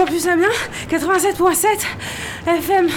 Campus Amiens, 87.7 FM.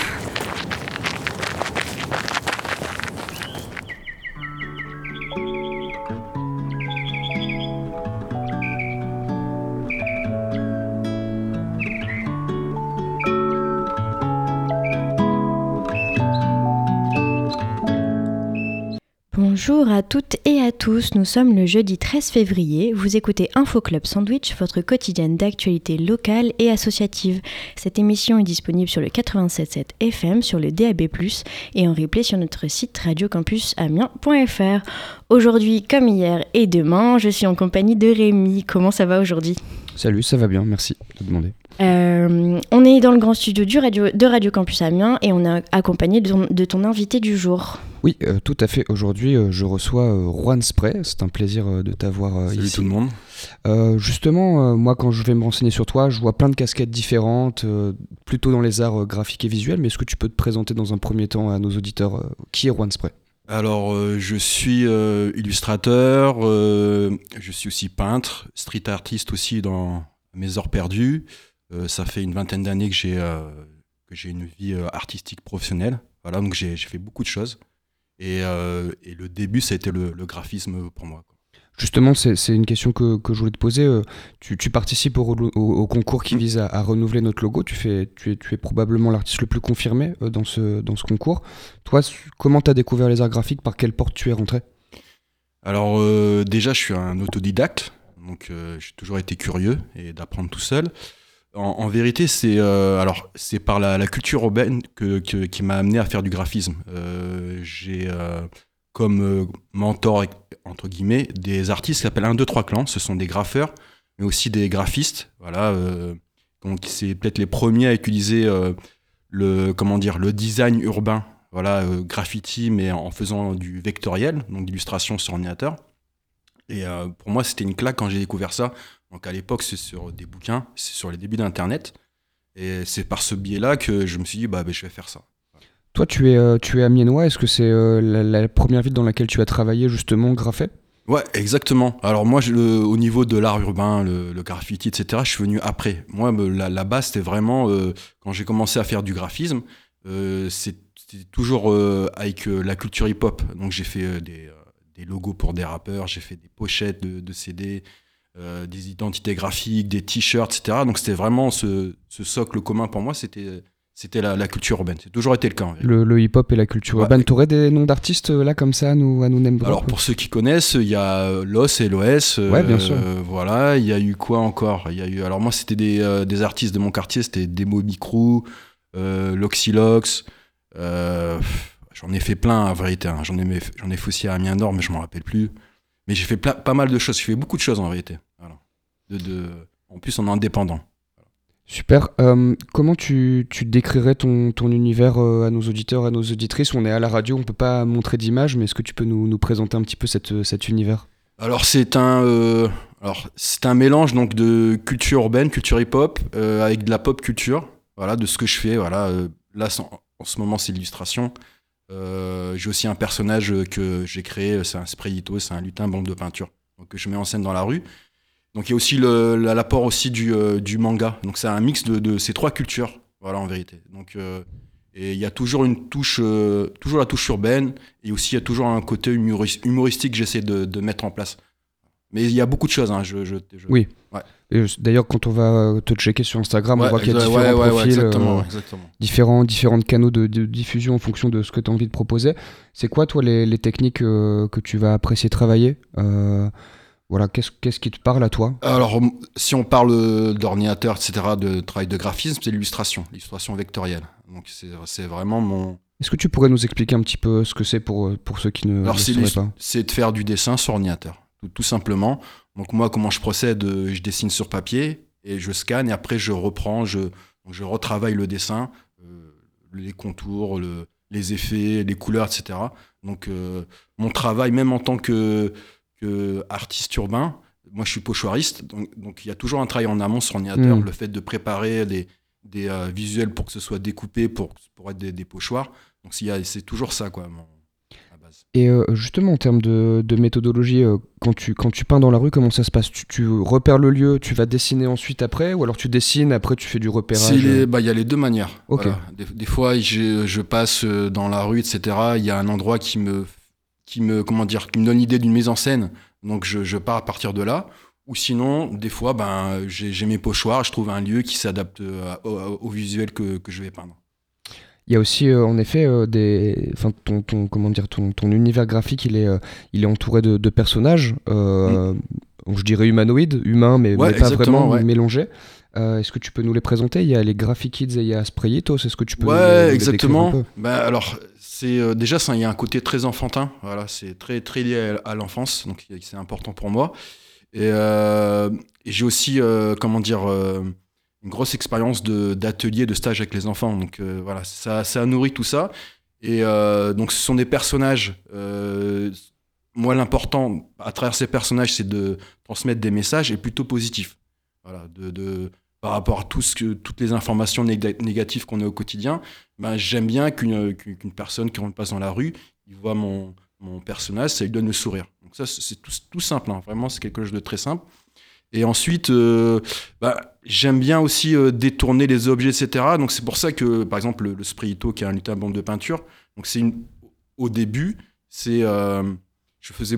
Bonjour à toutes et à tous, nous sommes le jeudi 13 février, vous écoutez Info Club Sandwich, votre quotidienne d'actualité locale et associative. Cette émission est disponible sur le 87.7 FM, sur le DAB+, et en replay sur notre site radiocampusamiens.fr. Aujourd'hui, comme hier et demain, je suis en compagnie de Rémi. Comment ça va aujourd'hui ? Salut, ça va bien, merci de demander. On est dans le grand studio de Radio Campus Amiens et on est accompagné de ton invité du jour. Oui, tout à fait. Aujourd'hui, je reçois Juan Spray. C'est un plaisir de t'avoir ici. Salut tout le monde. Justement, moi, quand je vais me renseigner sur toi, je vois plein de casquettes différentes, plutôt dans les arts graphiques et visuels. Mais est-ce que tu peux te présenter dans un premier temps à nos auditeurs qui est Juan Spray ? Alors, je suis illustrateur, je suis aussi peintre, street artiste aussi dans mes heures perdues. Ça fait une vingtaine d'années que j'ai une vie artistique professionnelle. Voilà, donc j'ai fait beaucoup de choses. Et le début, ça a été le graphisme pour moi, quoi. Justement, c'est une question que je voulais te poser. Tu participes au concours qui vise à renouveler notre logo. Tu es probablement l'artiste le plus confirmé dans ce concours. Toi, comment tu as découvert les arts graphiques ? Par quelle porte tu es rentré ? Alors déjà, je suis un autodidacte. Donc j'ai toujours été curieux et d'apprendre tout seul. En vérité, c'est par la culture urbaine qui m'a amené à faire du graphisme. J'ai comme mentor, entre guillemets, des artistes qui s'appellent 1, 2, 3 clans. Ce sont des graffeurs, mais aussi des graphistes. Voilà, donc c'est peut-être les premiers à utiliser le design urbain, voilà, graffiti, mais en faisant du vectoriel, donc d'illustration sur ordinateur. Et pour moi, c'était une claque quand j'ai découvert ça. Donc à l'époque, c'est sur des bouquins, c'est sur les débuts d'Internet. Et c'est par ce biais-là que je me suis dit, je vais faire ça. Toi, tu es amiénois. Est-ce que c'est la première ville dans laquelle tu as travaillé, justement, graffé ? Ouais, exactement. Alors moi, au niveau de l'art urbain, le graffiti, etc., je suis venu après. Moi, la base, c'était vraiment, quand j'ai commencé à faire du graphisme, c'était toujours avec la culture hip-hop. Donc j'ai fait des logos pour des rappeurs, j'ai fait des pochettes de CD, des identités graphiques, des t-shirts, etc. Donc c'était vraiment ce socle commun pour moi, c'était la culture urbaine. C'est toujours été le cas. Le hip-hop et la culture urbaine. T'aurais des noms d'artistes là comme ça à nous name drop ? Alors pour ceux qui connaissent, il y a Los et LOS. Ouais, bien sûr. Voilà, il y a eu quoi encore ? Alors moi c'était des artistes de mon quartier, c'était Demo Bicrou, Loxilox. J'en ai fait plein en vérité. J'en ai fait aussi à Amiens Nord, mais je m'en rappelle plus. Mais j'ai fait pas mal de choses. J'ai fait beaucoup de choses en vérité. Voilà. En plus, en indépendant. Super. Comment tu décrirais ton univers à nos auditeurs, à nos auditrices ? On est à la radio, on peut pas montrer d'image, mais est-ce que tu peux nous présenter un petit peu cet univers ? Alors c'est un mélange donc de culture urbaine, culture hip-hop, avec de la pop culture. Voilà, de ce que je fais. Voilà. Là, en ce moment, c'est l'illustration. J'ai aussi un personnage que j'ai créé, c'est un sprayito, c'est un lutin bombe de peinture, donc que je mets en scène dans la rue. Donc il y a aussi l'apport aussi du manga. Donc c'est un mix de ces trois cultures, voilà en vérité. Donc et il y a toujours toujours la touche urbaine, et aussi il y a toujours un côté humoristique que j'essaie de mettre en place. Mais il y a beaucoup de choses. Oui. Ouais. Et d'ailleurs, quand on va te checker sur Instagram, on voit qu'il y a différents profils, exactement. différents canaux de diffusion en fonction de ce que tu as envie de proposer. C'est quoi, toi, les techniques que tu vas apprécier travailler ? Voilà, qu'est-ce qui te parle à toi ? Alors, si on parle d'ordinateur, etc., de travail de graphisme, c'est l'illustration vectorielle. Donc, c'est vraiment mon... Est-ce que tu pourrais nous expliquer un petit peu ce que c'est pour ceux qui ne le sauraient pas ? C'est de faire du dessin sur ordinateur, tout simplement. Donc, moi, comment je procède ? Je dessine sur papier et je scanne, et après, je reprends, je retravaille le dessin, les contours, les effets, les couleurs, etc. Donc, mon travail, même en tant que artiste urbain, moi je suis pochoiriste, donc il y a toujours un travail en amont sur ordinateur, le fait de préparer des visuels pour que ce soit découpé pour être des pochoirs. Donc c'est toujours ça, quoi, à base. base. Et justement, en termes de méthodologie, quand tu peins dans la rue, comment ça se passe ? Tu repères le lieu, tu vas dessiner ensuite après, ou alors tu dessines, après tu fais du repérage ? Il y a les deux manières. Ok. Voilà. Des fois, je passe dans la rue, etc. Il y a un endroit qui me donne l'idée d'une mise en scène. Donc je pars à partir de là. Ou sinon, des fois, j'ai mes pochoirs, je trouve un lieu qui s'adapte au visuel que je vais peindre. Il y a aussi, en effet, ton univers graphique, il est entouré de personnages, je dirais humanoïdes, humains, mais pas vraiment mélangés. Est-ce que tu peux nous les présenter ? Il y a les Graphic Kids et il y a Sprayitos. Est-ce que tu peux nous les décrire un peu ? Alors, c'est déjà, il y a un côté très enfantin. Voilà, c'est très, très lié à l'enfance, donc c'est important pour moi. Et j'ai aussi, une grosse expérience d'atelier, de stage avec les enfants. Donc voilà, ça nourrit tout ça. Et donc ce sont des personnages. Moi, l'important à travers ces personnages, c'est de transmettre des messages et plutôt positifs. Voilà, par rapport à toutes les informations négatives qu'on a au quotidien, j'aime bien qu'une personne qui passe dans la rue, il voit mon personnage, ça lui donne le sourire. Donc ça, c'est tout simple, hein. Vraiment, c'est quelque chose de très simple. Et ensuite, j'aime bien aussi détourner les objets, etc. Donc c'est pour ça que, par exemple, le Sprayito, qui est un lutin bombe de peinture, donc au début, je faisais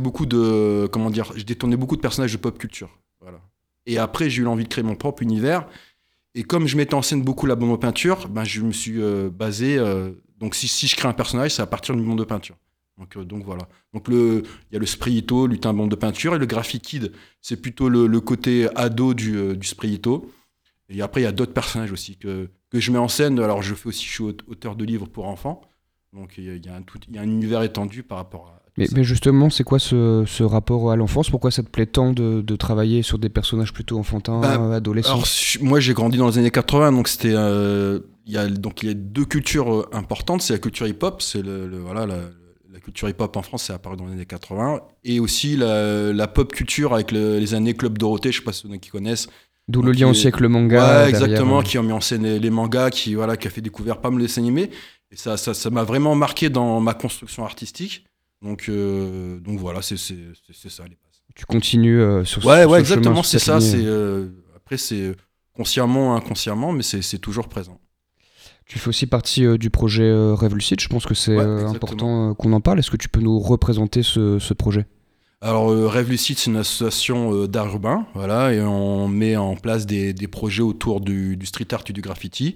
je détournais beaucoup de personnages de pop culture. Voilà. Et après, j'ai eu l'envie de créer mon propre univers. Et comme je mettais en scène beaucoup la bombe de peinture, je me suis basé. Donc si je crée un personnage, c'est à partir d'une bombe de peinture. Donc voilà. Donc il y a le Sprayito, lutin bombe de peinture, et le Graphic Kid, c'est plutôt le côté ado du Sprayito. Et après, il y a d'autres personnages aussi que je mets en scène. Alors je suis auteur de livres pour enfants. Donc il y a un univers étendu par rapport à... Mais justement, c'est quoi ce rapport à l'enfance ? Pourquoi ça te plaît tant de travailler sur des personnages plutôt enfantins, adolescents ? Alors, moi, j'ai grandi dans les années 80, donc c'était... il y a deux cultures importantes. C'est la culture hip-hop, c'est la culture hip-hop en France, c'est apparu dans les années 80. Et aussi la pop culture avec les années Club Dorothée, je ne sais pas si il y en a qui connaissent. D'où le lien aussi avec le manga. Ouais, exactement, qui ont mis en scène les mangas, qui a fait découvrir pas mal de dessins animés. Et ça m'a vraiment marqué dans ma construction artistique. Donc voilà, c'est ça les bases. Tu continues sur ouais, ce exactement, chemin, c'est ça. Après, c'est consciemment ou inconsciemment, mais c'est toujours présent. Tu fais aussi partie du projet Rêve Lucide. Je pense que c'est important qu'on en parle. Est-ce que tu peux nous représenter ce projet ? Alors, Rêve Lucide, c'est une association d'art urbain, voilà, et on met en place des projets autour du street art et du graffiti.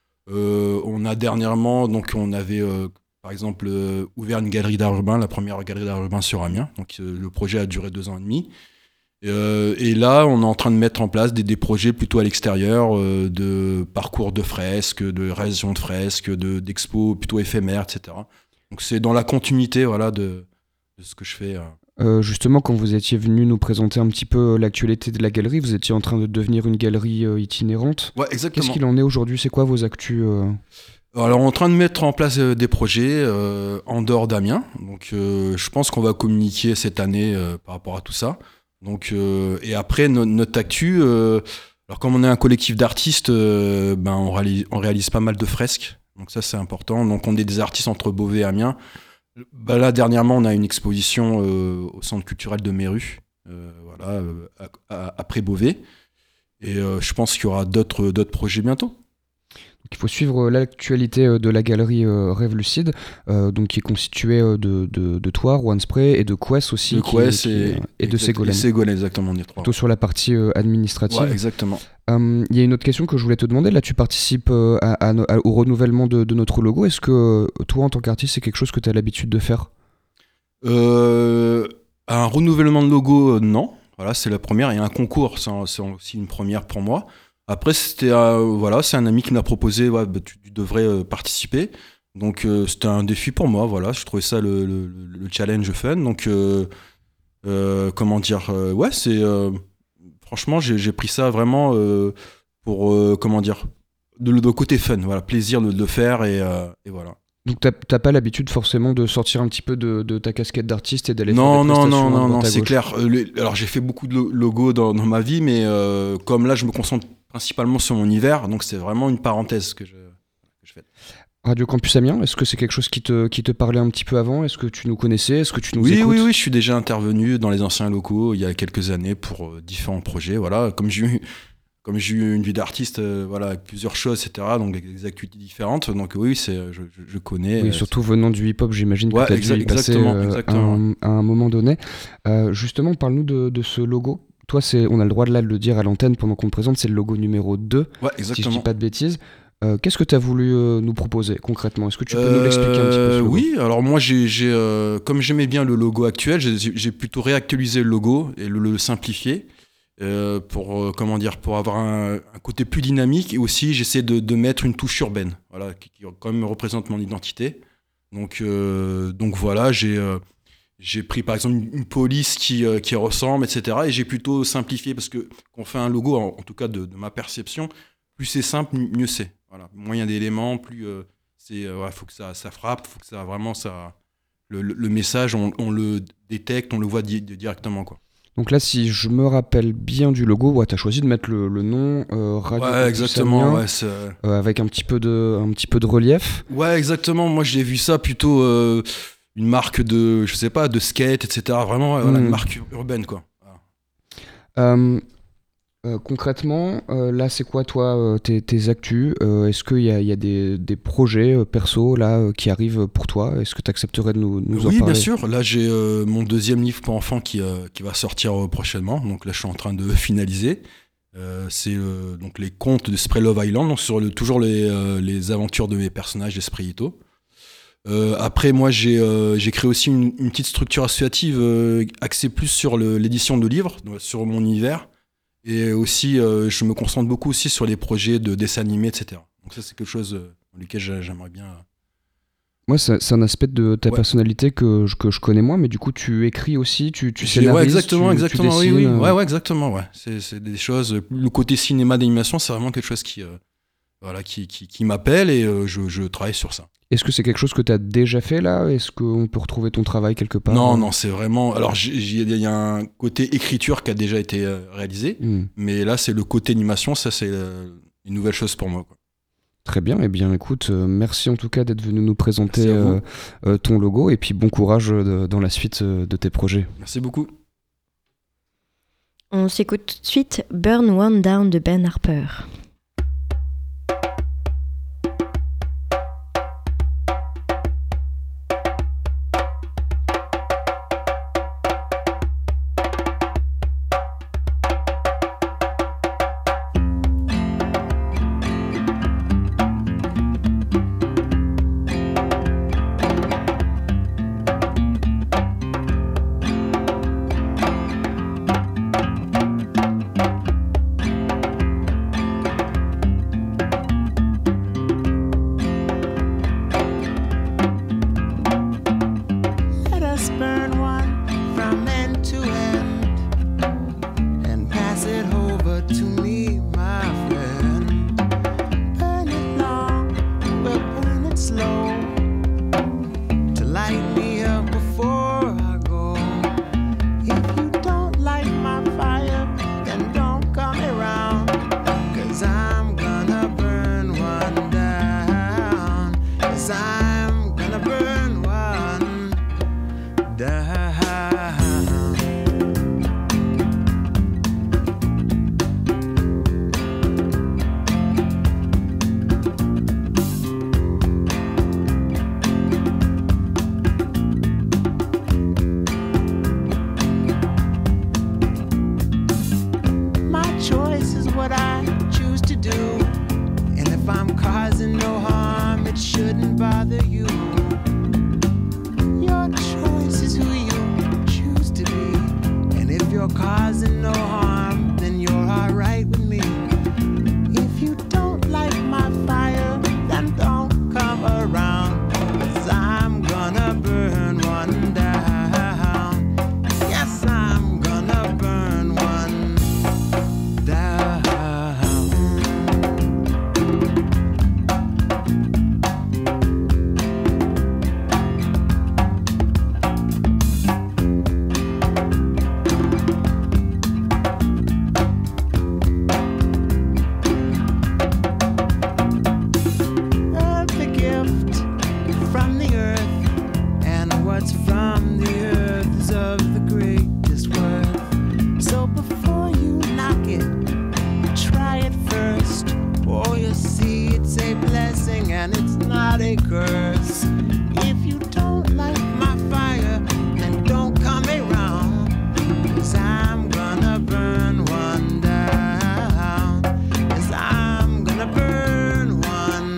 On a dernièrement, donc on avait par exemple ouvert une galerie d'art urbain, la première galerie d'art urbain sur Amiens. Donc le projet a duré 2 ans et demi. Et là, on est en train de mettre en place des projets plutôt à l'extérieur, de parcours de fresques, de réalisation de fresques, d'expos plutôt éphémères, etc. Donc c'est dans la continuité, voilà, de ce que je fais. Justement, quand vous étiez venu nous présenter un petit peu l'actualité de la galerie, vous étiez en train de devenir une galerie itinérante. Ouais, exactement. Qu'est-ce qu'il en est aujourd'hui ? C'est quoi vos actus Alors, on est en train de mettre en place des projets en dehors d'Amiens. Donc, je pense qu'on va communiquer cette année par rapport à tout ça. Donc, et après, notre actu, alors comme on est un collectif d'artistes, on réalise pas mal de fresques. Donc ça, c'est important. Donc, on est des artistes entre Beauvais et Amiens. Là, dernièrement, on a une exposition au Centre culturel de Méru, après Beauvais. Et je pense qu'il y aura d'autres projets bientôt. Il faut suivre l'actualité de la galerie Rêve Lucide, donc qui est constituée de toi, Juan Spray, et de Quest aussi. De Quest et de Ségolène. Ségolène, exactement, on est 3. Plutôt sur la partie administrative. Ouais, exactement. Il y a une autre question que je voulais te demander. Là, tu participes au renouvellement de notre logo. Est-ce que toi, en tant qu'artiste, c'est quelque chose que tu as l'habitude de faire ? Un renouvellement de logo, non. Voilà, c'est la première. Et un concours, c'est aussi une première pour moi. Après, c'est un ami qui m'a proposé, tu devrais participer. Donc, c'était un défi pour moi. Voilà, je trouvais ça le challenge fun. Donc, franchement, j'ai pris ça vraiment pour, de côté fun. Voilà, plaisir de le faire et voilà. Donc t'as pas l'habitude forcément de sortir un petit peu de ta casquette d'artiste et d'aller faire des prestations Non, c'est clair. Alors j'ai fait beaucoup de logos dans ma vie, mais comme là je me concentre principalement sur mon univers, donc c'est vraiment une parenthèse que je fais. Radio Campus Amiens, est-ce que c'est quelque chose qui te parlait un petit peu avant? Est-ce que tu nous connaissais? Est-ce que tu nous écoutes? Oui, je suis déjà intervenu dans les anciens locaux il y a quelques années pour différents projets. Voilà, comme j'ai eu une vie d'artiste, avec plusieurs choses, etc., donc des activités différentes. Donc oui, je connais. Oui, surtout venant du hip-hop, j'imagine que tu as dû y passer à un moment donné. Justement, parle-nous de ce logo. Toi, on a le droit de le dire à l'antenne pendant qu'on le présente, c'est le logo numéro 2, si je dis pas de bêtises. Qu'est-ce que tu as voulu nous proposer concrètement? Est-ce que tu peux nous l'expliquer un petit peu ce logo? Oui, alors moi, comme j'aimais bien le logo actuel, j'ai plutôt réactualisé le logo et le simplifié pour avoir un côté plus dynamique, et aussi j'essaie de mettre une touche urbaine, voilà, qui quand même représente mon identité. Donc voilà, j'ai pris par exemple une police qui ressemble, etc. Et j'ai plutôt simplifié, parce que quand on fait un logo, en tout cas de ma perception, plus c'est simple, mieux c'est. Voilà, moins il y a d'éléments, plus faut que ça frappe, faut que ça vraiment le message on le détecte, on le voit directement, quoi. Donc là, si je me rappelle bien du logo, tu as choisi de mettre le nom Radio Campus exactement, Amiens, avec un petit peu de relief. Ouais, exactement. Moi, j'ai vu ça plutôt une marque de skate, etc. Vraiment, une marque urbaine, quoi. Voilà. Concrètement, là, c'est quoi, toi, tes actus? Est-ce qu'il y a des projets perso là qui arrivent pour toi? Est-ce que tu accepterais de nous en parler? Oui, bien sûr. Là, j'ai mon deuxième livre pour enfants qui va sortir prochainement. Donc là, je suis en train de finaliser. C'est donc les contes de Spray Love Island, donc sur toujours les aventures de mes personnages d'Esprito. Après, moi, j'ai créé aussi une petite structure associative axée plus sur l'édition de livres, sur mon univers. Et aussi, je me concentre beaucoup aussi sur les projets de dessins animés, etc. Donc ça, c'est quelque chose dans lequel j'aimerais bien... Moi, c'est un aspect de ta personnalité que je connais moins, mais du coup, tu écris aussi, tu scénarises, ouais, exactement, tu dessines, oui. Ouais, exactement, ouais. C'est des choses... Le côté cinéma d'animation, c'est vraiment quelque chose qui m'appelle, et je travaille sur ça. Est-ce que c'est quelque chose que tu as déjà fait là? Est-ce qu'on peut retrouver ton travail quelque part? Non, c'est vraiment... Alors, il y a un côté écriture qui a déjà été réalisé, mais là, c'est le côté animation, ça, c'est une nouvelle chose pour moi, quoi. Très bien, eh bien écoute, merci en tout cas d'être venu nous présenter ton logo, et puis bon courage dans la suite de tes projets. Merci beaucoup. On s'écoute tout de suite Burn One Down de Ben Harper. they curse. If you don't like my fire, then don't come around, 'cause I'm gonna burn one down. 'Cause I'm gonna burn one.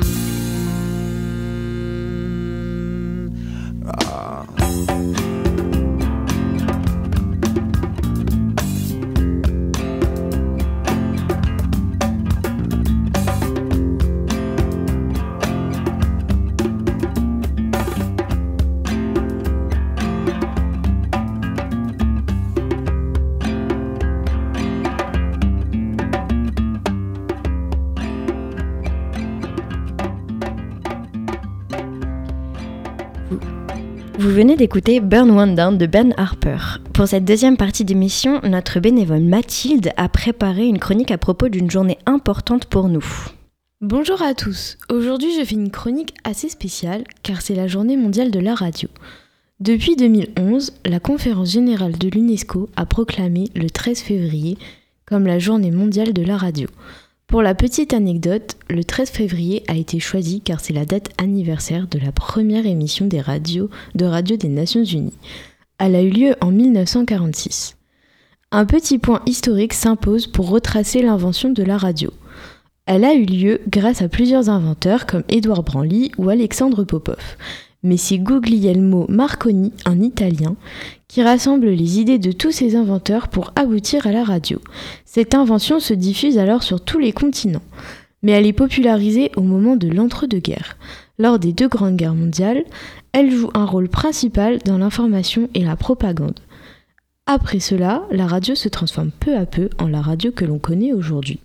Vous venez d'écouter Burn One Down de Ben Harper. Pour cette deuxième partie d'émission, notre bénévole Mathilde a préparé une chronique à propos d'une journée importante pour nous. Bonjour à tous. Aujourd'hui, je fais une chronique assez spéciale car c'est la journée mondiale de la radio. Depuis 2011, la conférence générale de l'UNESCO a proclamé le 13 février comme la journée mondiale de la radio. Pour la petite anecdote, le 13 février a été choisi car c'est la date anniversaire de la première émission de radio des Nations Unies. Elle a eu lieu en 1946. Un petit point historique s'impose pour retracer l'invention de la radio. Elle a eu lieu grâce à plusieurs inventeurs comme Édouard Branly ou Alexandre Popov. Mais c'est Guglielmo Marconi, un Italien, qui rassemble les idées de tous ces inventeurs pour aboutir à la radio. Cette invention se diffuse alors sur tous les continents, mais elle est popularisée au moment de l'entre-deux-guerres. Lors des 2 grandes guerres mondiales, elle joue un rôle principal dans l'information et la propagande. Après cela, la radio se transforme peu à peu en la radio que l'on connaît aujourd'hui.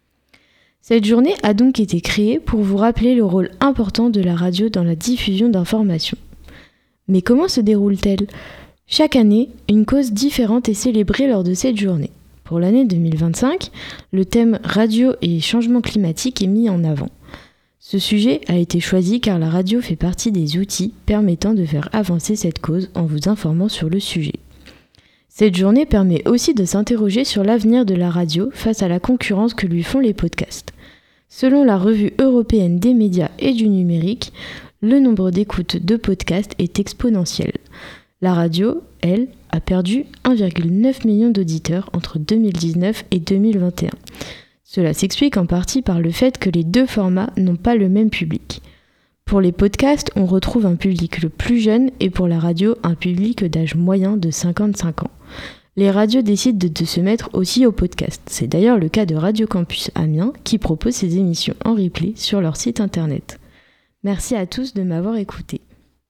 Cette journée a donc été créée pour vous rappeler le rôle important de la radio dans la diffusion d'informations. Mais comment se déroule-t-elle ? Chaque année, une cause différente est célébrée lors de cette journée. Pour l'année 2025, le thème radio et changement climatique est mis en avant. Ce sujet a été choisi car la radio fait partie des outils permettant de faire avancer cette cause en vous informant sur le sujet. Cette journée permet aussi de s'interroger sur l'avenir de la radio face à la concurrence que lui font les podcasts. Selon la revue européenne des médias et du numérique, le nombre d'écoutes de podcasts est exponentiel. La radio, elle, a perdu 1,9 million d'auditeurs entre 2019 et 2021. Cela s'explique en partie par le fait que les 2 formats n'ont pas le même public. Pour les podcasts, on retrouve un public le plus jeune et pour la radio, un public d'âge moyen de 55 ans. Les radios décident de se mettre aussi au podcast. C'est d'ailleurs le cas de Radio Campus Amiens qui propose ses émissions en replay sur leur site internet. Merci à tous de m'avoir écouté.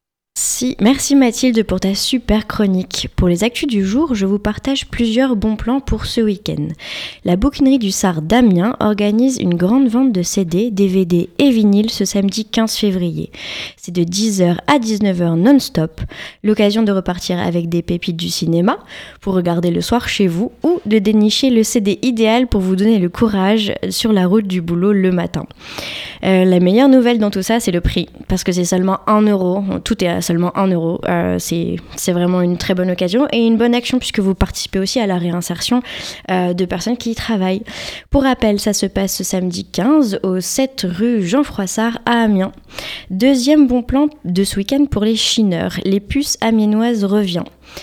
Merci Mathilde pour ta super chronique. Pour les actus du jour, je vous partage plusieurs bons plans pour ce week-end. La bouquinerie du Sard d'Amiens organise une grande vente de CD, DVD et vinyles ce samedi 15 février. C'est de 10h à 19h non-stop, l'occasion de repartir avec des pépites du cinéma pour regarder le soir chez vous ou de dénicher le CD idéal pour vous donner le courage sur la route du boulot le matin. La meilleure nouvelle dans tout ça, c'est le prix, parce que c'est seulement 1 €, tout est à seulement 1 €. C'est vraiment une très bonne occasion et une bonne action puisque vous participez aussi à la réinsertion de personnes qui y travaillent. Pour rappel, ça se passe ce samedi 15 au 7 rue Jean Froissart à Amiens. Deuxième bon plan de ce week-end pour les chineurs. Les puces amiénoises reviennent.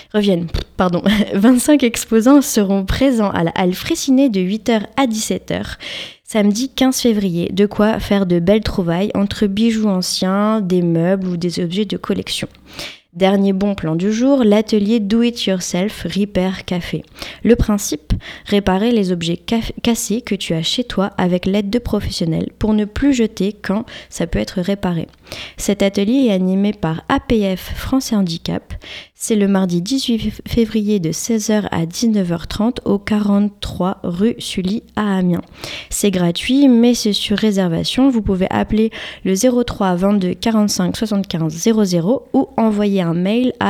25 exposants seront présents à la halle Fraissinet de 8h à 17h. Samedi 15 février, de quoi faire de belles trouvailles entre bijoux anciens, des meubles ou des objets de collection. Dernier bon plan du jour, l'atelier Do It Yourself Repair Café. Le principe, réparer les objets cassés que tu as chez toi avec l'aide de professionnels pour ne plus jeter quand ça peut être réparé. Cet atelier est animé par APF France et Handicap. C'est le mardi 18 février de 16h à 19h30 au 43 rue Sully à Amiens. C'est gratuit, mais c'est sur réservation. Vous pouvez appeler le 03 22 45 75 00 ou envoyer un mail à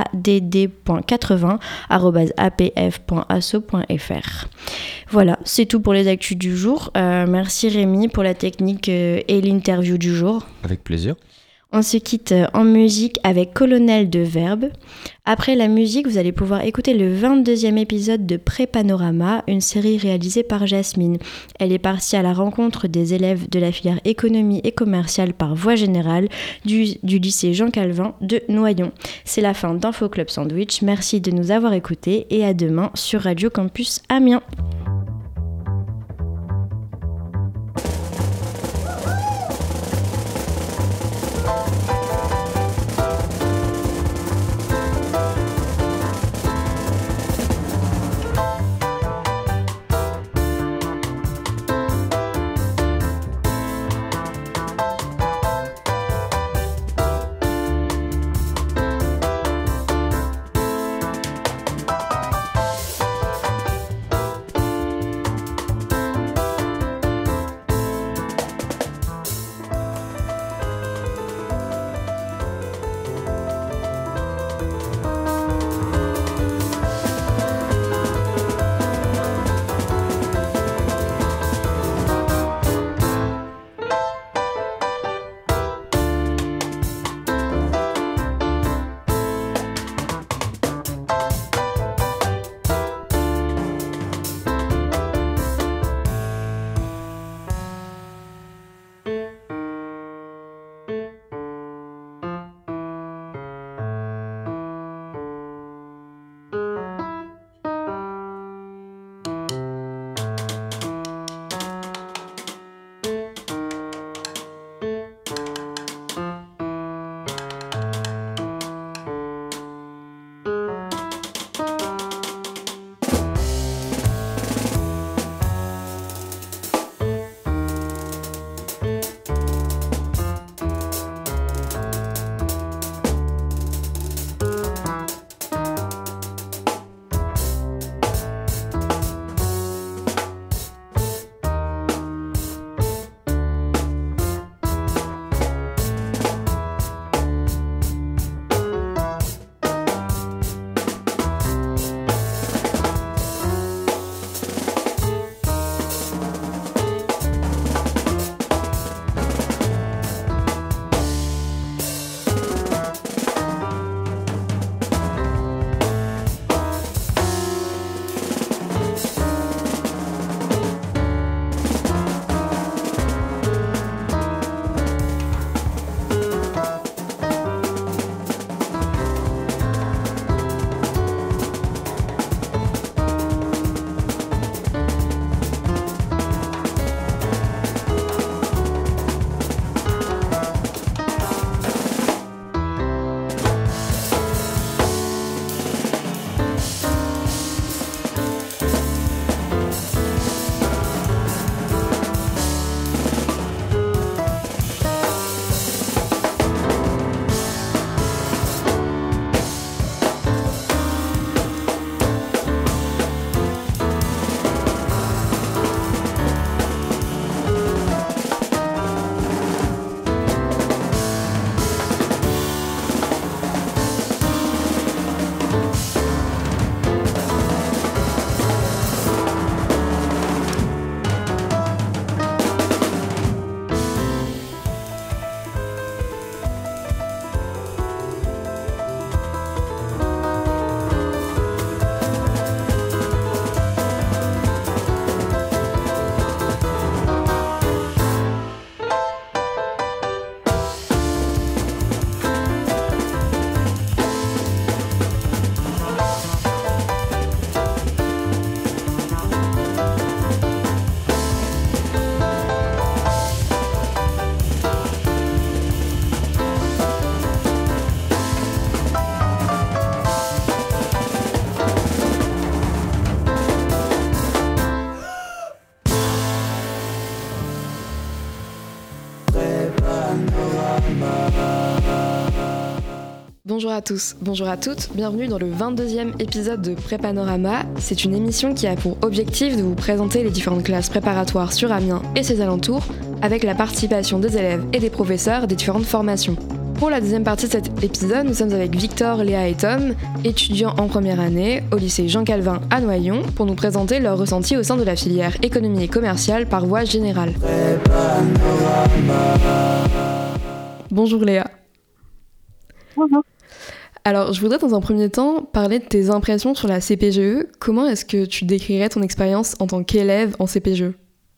dd.80@apf.asso.fr. Voilà, c'est tout pour les actus du jour. Merci Rémi pour la technique et l'interview du jour. Avec plaisir. On se quitte en musique avec Colonel de Verbe. Après la musique, vous allez pouvoir écouter le 22e épisode de Pré-Panorama, une série réalisée par Jasmine. Elle est partie à la rencontre des élèves de la filière économie et commerciale par voie générale du lycée Jean Calvin de Noyon. C'est la fin d'Info Club Sandwich. Merci de nous avoir écoutés et à demain sur Radio Campus Amiens. Bonjour à tous, bonjour à toutes, bienvenue dans le 22e épisode de Pré-Panorama. C'est une émission qui a pour objectif de vous présenter les différentes classes préparatoires sur Amiens et ses alentours, avec la participation des élèves et des professeurs des différentes formations. Pour la deuxième partie de cet épisode, nous sommes avec Victor, Léa et Tom, étudiants en première année au lycée Jean Calvin à Noyon, pour nous présenter leurs ressentis au sein de la filière économie et commerciale par voie générale. Bonjour Léa. Bonjour. Alors, je voudrais dans un premier temps parler de tes impressions sur la CPGE. Comment est-ce que tu décrirais ton expérience en tant qu'élève en CPGE ?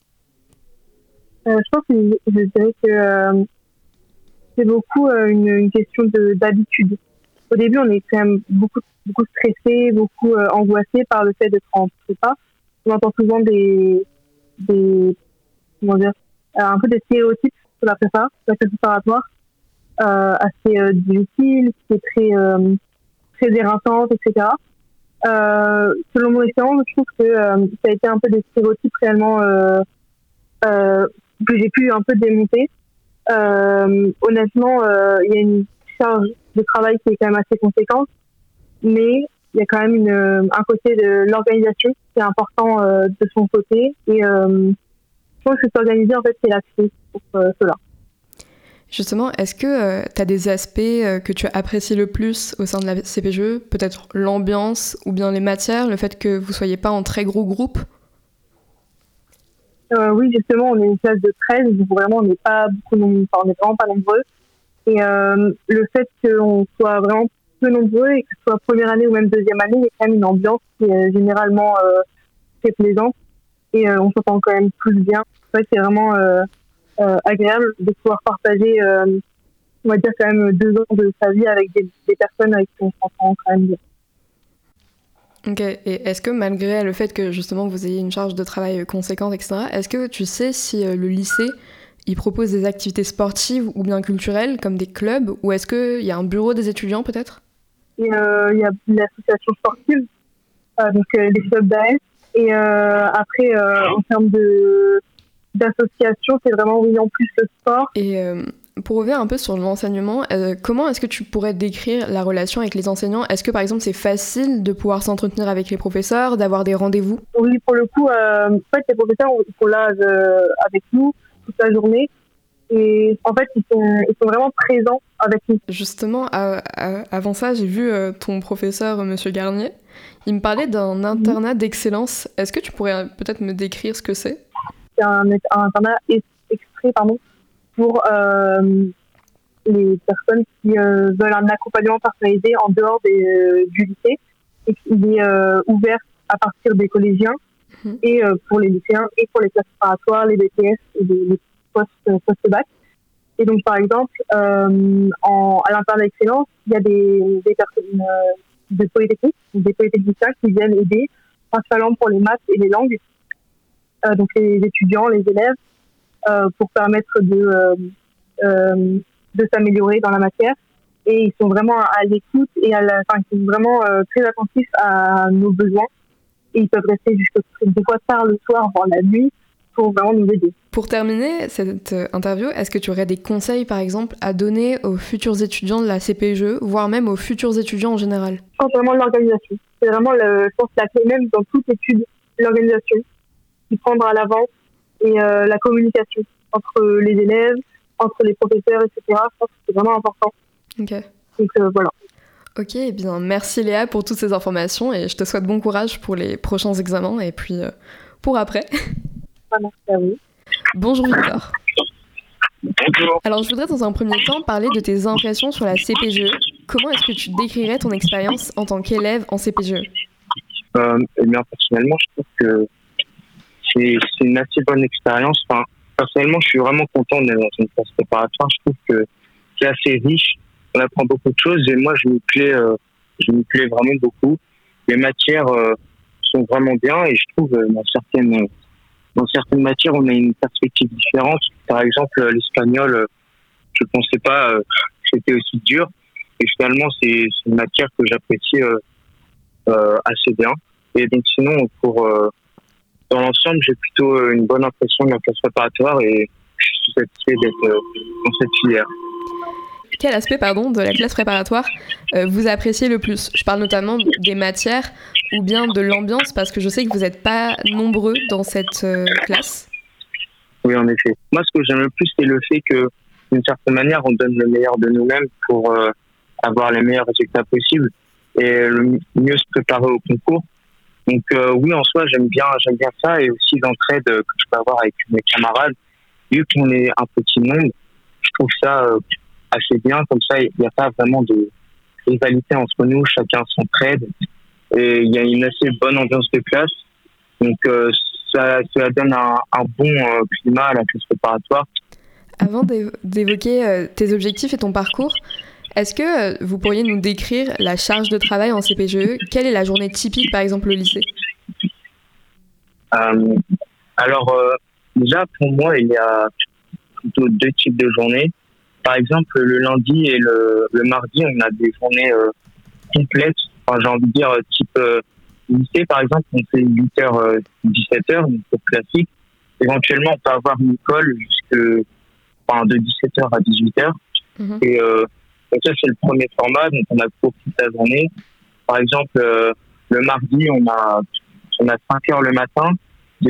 Je pense que je dirais que c'est beaucoup une question d'habitude. Au début, on est quand même beaucoup stressé, beaucoup angoissé par le fait d'être en prépa. On entend souvent un peu des stéréotypes sur la prépa, la classe préparatoire, assez difficile, qui est très éreintante, etc. Selon mon expérience, je trouve que ça a été un peu des stéréotypes réellement que j'ai pu un peu démonter. Honnêtement, il y a une charge de travail qui est quand même assez conséquente, mais il y a quand même un côté de l'organisation qui est important de son côté, et je pense que s'organiser, en fait, c'est la clé pour cela. Justement, est-ce que tu as des aspects que tu apprécies le plus au sein de la CPGE ? Peut-être l'ambiance ou bien les matières, le fait que vous soyez pas en très gros groupe ? Oui, justement, on est une classe de 13, donc vraiment, on n'est vraiment pas nombreux. Et le fait qu'on soit vraiment peu nombreux, et que ce soit première année ou même deuxième année, il y a quand même une ambiance qui est généralement très plaisante, et on s'entend quand même tous bien. En fait, c'est vraiment agréable de pouvoir partager, on va dire, quand même 2 ans de sa vie avec des personnes avec qui on s'entend quand même bien. Ok, et est-ce que malgré le fait que justement vous ayez une charge de travail conséquente, etc., est-ce que tu sais si le lycée il propose des activités sportives ou bien culturelles comme des clubs, ou est-ce qu'il y a un bureau des étudiants peut-être ? Et il y a l'association sportive, donc les clubs d'AS, et après en termes d'association, c'est vraiment en plus le sport. Et pour revenir un peu sur l'enseignement, comment est-ce que tu pourrais décrire la relation avec les enseignants ? Est-ce que par exemple c'est facile de pouvoir s'entretenir avec les professeurs, d'avoir des rendez-vous ? Oui, pour le coup, en fait, les professeurs ils sont là avec nous toute la journée, et en fait ils sont vraiment présents avec nous. Justement, avant ça, j'ai vu ton professeur, Monsieur Garnier. Il me parlait d'un internat d'excellence. Est-ce que tu pourrais peut-être me décrire ce que c'est ? C'est un internat exprès pour les personnes qui veulent un accompagnement personnalisé en dehors du lycée, et qu'il est ouvert à partir des collégiens, et pour les lycéens et pour les classes préparatoires, les BTS et les post-bac. Et donc, par exemple, à l'internat d'excellence, il y a des personnes de polytechnique, des polytechniciens qui viennent aider, principalement pour les maths et les langues, donc les étudiants, les élèves, pour permettre de s'améliorer dans la matière. Et ils sont vraiment à l'écoute, et ils sont vraiment très attentifs à nos besoins. Et ils peuvent rester des fois tard le soir, voire la nuit, pour vraiment nous aider. Pour terminer cette interview, est-ce que tu aurais des conseils, par exemple, à donner aux futurs étudiants de la CPGE, voire même aux futurs étudiants en général ? Je pense vraiment l'organisation. C'est vraiment, je pense, la clé même dans toute étude, l'organisation, qui prendre à l'avance, et la communication entre les élèves, entre les professeurs, etc. Je pense que c'est vraiment important. Ok. Donc voilà. Ok, eh bien merci Léa pour toutes ces informations, et je te souhaite bon courage pour les prochains examens et puis pour après. Merci à vous. Bonjour Victor. Bonjour. Alors je voudrais dans un premier temps parler de tes impressions sur la CPGE. Comment est-ce que tu décrirais ton expérience en tant qu'élève en CPGE ? Eh bien personnellement, je trouve que c'est une assez bonne expérience. Enfin, personnellement, je suis vraiment content d'être dans une classe préparatoire. Je trouve que c'est assez riche. On apprend beaucoup de choses, et moi je m'y plais vraiment beaucoup. Les matières sont vraiment bien, et je trouve dans certaines matières on a une perspective différente. Par exemple l'espagnol, je pensais pas que c'était aussi dur, et finalement c'est une matière que j'apprécie assez bien. Et donc sinon dans l'ensemble j'ai plutôt une bonne impression de la classe préparatoire, et je suis satisfait d'être dans cette filière. Quel aspect, de la classe préparatoire vous appréciez le plus ? Je parle notamment des matières ou bien de l'ambiance, parce que je sais que vous n'êtes pas nombreux dans cette classe. Oui, en effet. Moi, ce que j'aime le plus, c'est le fait que, d'une certaine manière, on donne le meilleur de nous-mêmes pour avoir les meilleurs résultats possibles et le mieux se préparer au concours. Donc oui, en soi, j'aime bien ça, et aussi l'entraide que je peux avoir avec mes camarades. Vu qu'on est un petit nombre, je trouve ça assez bien. Comme ça, il n'y a pas vraiment de rivalité entre nous, chacun s'entraide. Et il y a une assez bonne ambiance de classe. Donc, ça donne un bon climat à la classe préparatoire. Avant d'évoquer tes objectifs et ton parcours, est-ce que vous pourriez nous décrire la charge de travail en CPGE ? Quelle est la journée typique, par exemple, au lycée ? Alors, déjà, pour moi, il y a plutôt 2 types de journées. Par exemple, le lundi et le mardi, on a des journées complètes. Enfin, j'ai envie de dire, type lycée, par exemple, on fait 8h, 17h, donc c'est classique. Éventuellement, on peut avoir une école de 17h à 18h. Mhm. Et donc ça, c'est le premier format, donc on a cours toute la journée. Par exemple, le mardi, on a 5h le matin, de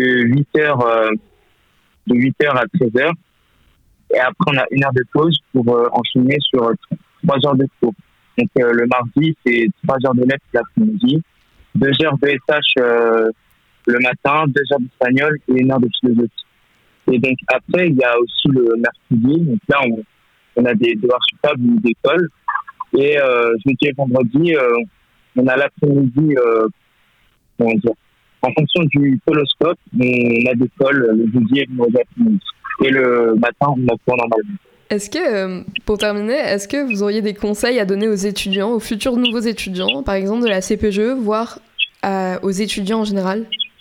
8h à 13h. Et après, on a 1 heure de pause pour enchaîner sur 3 heures de cours. Donc le mardi, c'est 3 heures de lettres l'après-midi, 2 heures de SH le matin, 2 heures d'espagnol et 1 heure de philosophie. Et donc après, il y a aussi le mercredi. Donc là, on a des devoirs sur table ou d'école. Et jeudi et vendredi, on a l'après-midi, comment dire, en fonction du coloscope, on a des cols le jeudi et le vendredi après-midi. Et le matin, on a cours normalement. Est-ce que, pour terminer, est-ce que vous auriez des conseils à donner aux étudiants, aux futurs nouveaux étudiants, par exemple de la CPGE, voire aux étudiants en général ?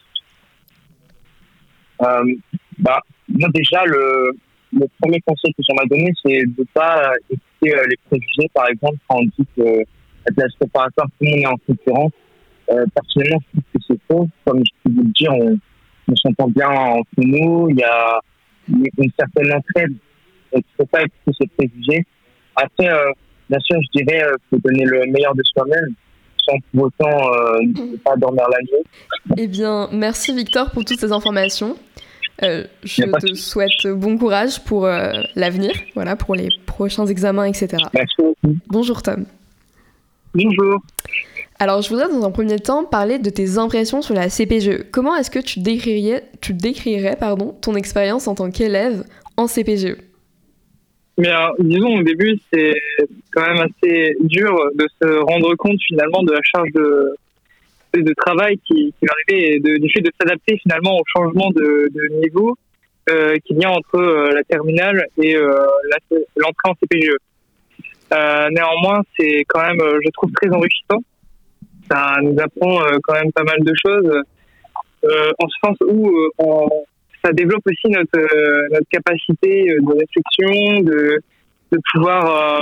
Moi déjà, le premier conseil que j'aimerais donner, c'est de ne pas écouter les préjugés. Par exemple, quand on dit que la classe préparatoire, tout le monde est en concurrence. Personnellement, je trouve que c'est faux. Comme je peux vous le dire, on s'entend bien entre nous, il y a une certaine entraide. Donc, il ne faut pas écouter ces préjugés. Après, bien sûr, je dirais qu'il faut donner le meilleur de soi-même, sans pour autant ne pas dormir la nuit. Eh bien, merci Victor pour toutes ces informations. Je te souhaite bon courage pour l'avenir, voilà, pour les prochains examens, etc. Merci beaucoup. Bonjour Tom. Bonjour. Alors, je voudrais dans un premier temps parler de tes impressions sur la CPGE. Comment est-ce que tu décrirais ton expérience en tant qu'élève en CPGE ? Mais disons, au début, c'est quand même assez dur de se rendre compte finalement de la charge de travail qui va arriver et du fait de s'adapter finalement au changement de niveau qu'il y a entre la terminale et l'entrée en CPGE. Néanmoins, c'est quand même, je trouve, très enrichissant. Ça nous apprend quand même pas mal de choses, en ce sens où ça développe aussi notre capacité de réflexion, de pouvoir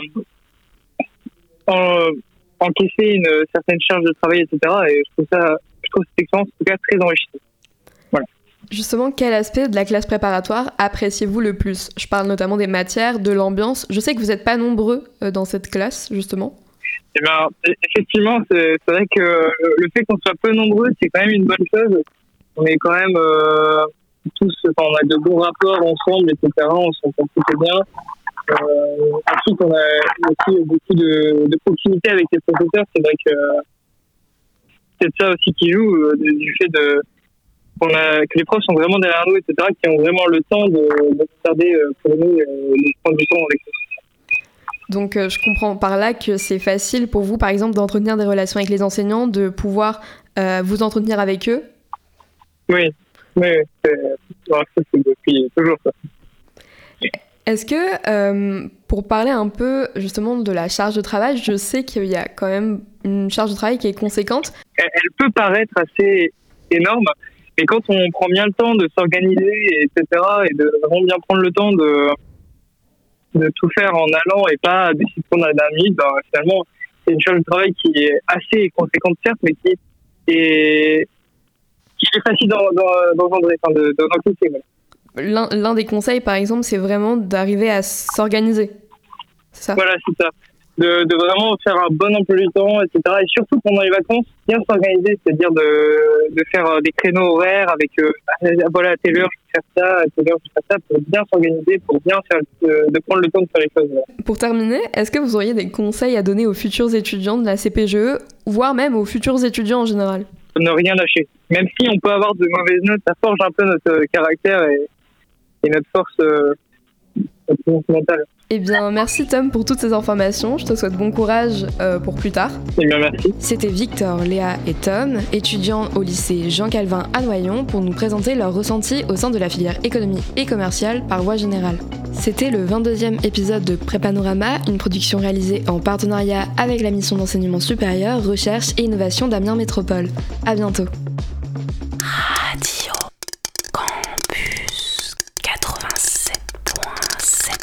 encaisser une certaine charge de travail, etc. Et je trouve cette expérience en tout cas très enrichissante. Voilà. Justement, quel aspect de la classe préparatoire appréciez-vous le plus ? Je parle notamment des matières, de l'ambiance. Je sais que vous n'êtes pas nombreux dans cette classe, justement. Eh ben, effectivement, c'est vrai que le fait qu'on soit peu nombreux, c'est quand même une bonne chose. On est quand même tous, on a de bons rapports ensemble, etc. On s'entend plutôt bien. Ensuite, on a aussi beaucoup de proximité avec les professeurs. C'est vrai que c'est ça aussi qui joue, du fait que les profs sont vraiment derrière nous, etc., qui ont vraiment le temps de regarder pour nous, de prendre du temps avec eux. Donc je comprends par là que c'est facile pour vous, par exemple, d'entretenir des relations avec les enseignants, de pouvoir vous entretenir avec eux. Oui, c'est depuis toujours ça. Est-ce que, pour parler un peu justement de la charge de travail, je sais qu'il y a quand même une charge de travail qui est conséquente. Elle peut paraître assez énorme, mais quand on prend bien le temps de s'organiser, etc., et de vraiment bien prendre le temps de tout faire en allant et pas décider de prendre à la dernière minute, finalement, c'est une charge de travail qui est assez conséquente, certes, mais qui est facile d'engendrer, d'encaisser. Voilà. L'un des conseils, par exemple, c'est vraiment d'arriver à s'organiser. C'est ça ? Voilà, c'est ça. De vraiment faire un bon emploi du temps, etc. Et surtout pendant les vacances, bien s'organiser, c'est-à-dire de faire des créneaux horaires avec, voilà, à telle heure je vais faire ça, à telle heure je vais faire ça, pour bien s'organiser, pour bien faire, de prendre le temps de faire les choses. Voilà. Pour terminer, est-ce que vous auriez des conseils à donner aux futurs étudiants de la CPGE, voire même aux futurs étudiants en général ? Ne rien lâcher. Même si on peut avoir de mauvaises notes, ça forge un peu notre caractère et notre force performance mentale. Eh bien, merci Tom pour toutes ces informations. Je te souhaite bon courage pour plus tard. Eh bien, merci. C'était Victor, Léa et Tom, étudiants au lycée Jean-Calvin à Noyon, pour nous présenter leurs ressentis au sein de la filière économie et commerciale par voie générale. C'était le 22e épisode de Prépanorama, une production réalisée en partenariat avec la mission d'enseignement supérieur, recherche et innovation d'Amiens Métropole. À bientôt. Radio Campus 87.7.